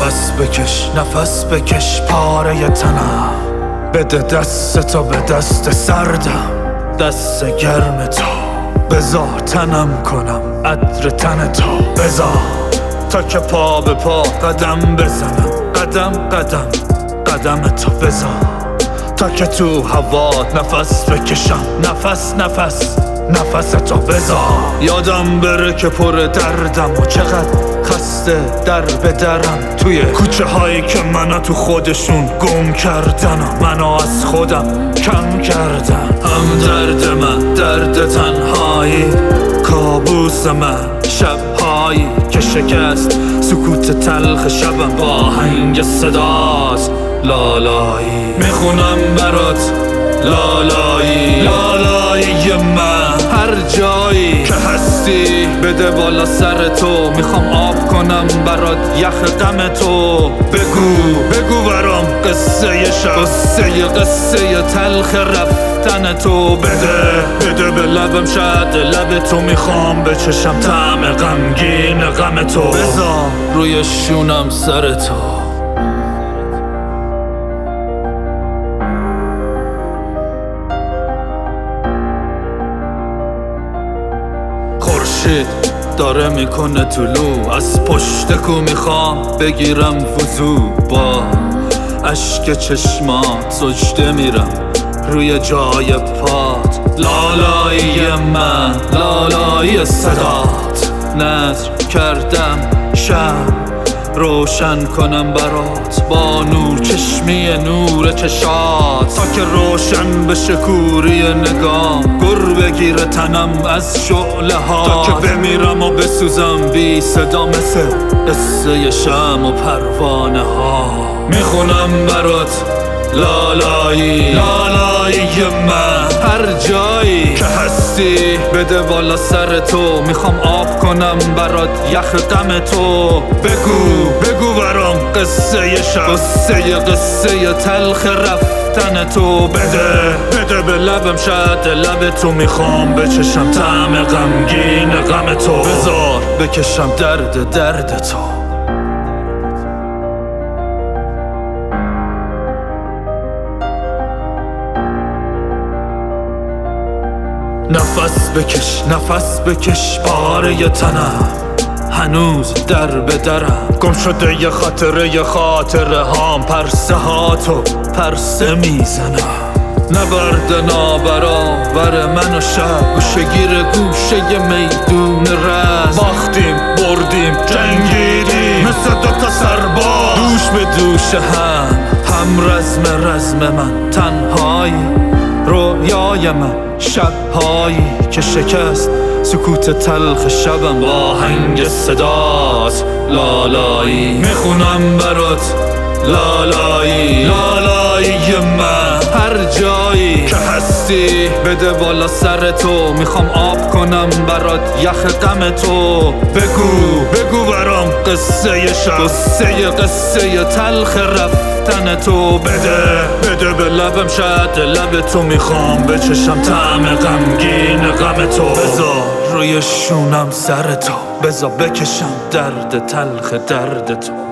نفس بکش پاره تنم، بده دست تو به دست سردم، دست گرم تو بذار تنم کنم عطر تن تو، بذار تا که پا به پا قدم بزنم، قدم تو بذار تا که تو هوات نفس بکشم، نفس تو بذار. یادم بره که پر دردم و چقدر خسته در به درم، توی کوچه هایی که منو تو خودشون گم کردن و منو از خودم کم کردن. هم درد من درد تنهایی، کابوس من شبهایی که شکست سکوت تلخ شبم با آهنگ صدات لالایی. میخونم برات لالایی من، هر جایی که هستی بده بالا سر تو، میخوام آب کنم برات یخ غم تو. بگو برام قصه شب، قصه تلخ رفتن تو. بده به لبم شد لب تو، میخوام بچشم طعم غمگین غم تو. بذار روی شونم سر تو، خورشید داره میکنه طلوع از پشت کو، میخوام بگیرم وضو، با اشک چشمات سجده میرم روی جای پات. لالایی من لالایی صدات، نذر کردم شب روشن کنم برات با نور چشمی نور چشات، تا که روشن بشه کوری نگام، گر بگیره تنم از شعله ها، تا که بمیرم و بسوزم بی صدا مثل قصه شم و پروانه ها. میخونم برات لالایی من، هر جایی که هستی بده بالا سر تو، میخوام آب کنم برات یخ غم تو. بگو برام قصه شب، قصه تلخ رفتن تو. بده به لبم شد لب تو، میخوام بچشم طعم غمگین غم تو. بذار بکشم درد تو. نفس بکش پاره تنم، هنوز در به درم گم شده یه خاطره هام، پرسه ها تو پرسه میزنم. نبرد نابرابر من و شب، گوشگیر گوشه میدون رز، باختیم بردیم جنگیدیم مثل دوتا سرباز، دوش به دوش هم رزم من تنهایی، رویای من شبهایی که شکست سکوت تلخ شبم با آهنگ صدات لالایی. میخونم برات لالایی من، هر جایی که هستی بده بالا سر تو، میخوام آب کنم برات یخ غم تو. بگو برام قصه شب، قصه تلخ رفتن تو. بده به لبم شد لب تو، میخوام بچشم طعم غمگین غم تو. بذار روی شونم سر تو، بذار بکشم درد تلخ درد تو.